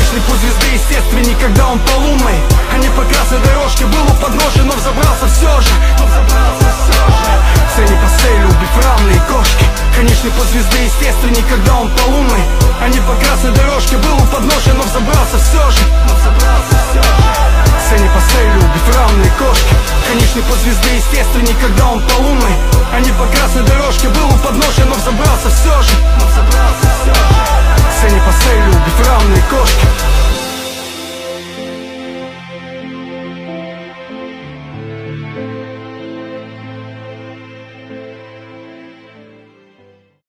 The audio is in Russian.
Конечный путь звезды естественней, когда он по лунной, а не по красной дорожке. Был у подножия, но взобрался все же. Цели по цель, убив равные кошки. Конечный путь звезды естественней, когда он по лунной, а не по красной дорожке. Был у подножия, но взобрался все же. Цели по цель, убив равные кошки. Конечный путь звезды естественней, когда он по лунной, а не по красной дорожке. Был у подножия, но взобрался все же. Цели по цель, убив равные кошки.